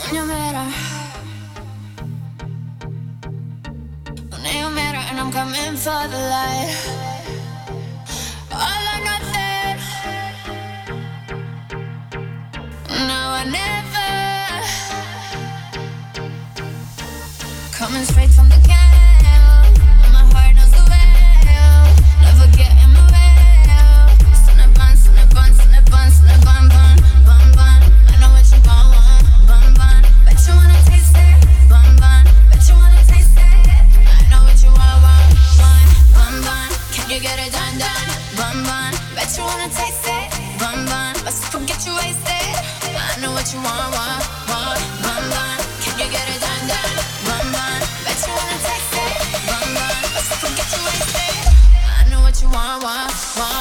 on your mirror, on your mirror, and I'm coming for the light. All or nothing, now or never. Coming straight from the can, and my heart knows the way. Never get in my way. Snap on, snap on, snap on, snap on, bun, bun, bun. I know what you want, bun, bun. Bet you wanna taste it, bun, bun. Bet you wanna taste it. I know what you want, bun, bun. Can you get it done, done, bun, bun. Bet you wanna taste it, bun, bun. Let's forget you wasted. I know what you want, bun, bun. Can you get it done, done, bun, bun. Bet you wanna taste it, bun, bun. Let's forget you wasted. I know what you want.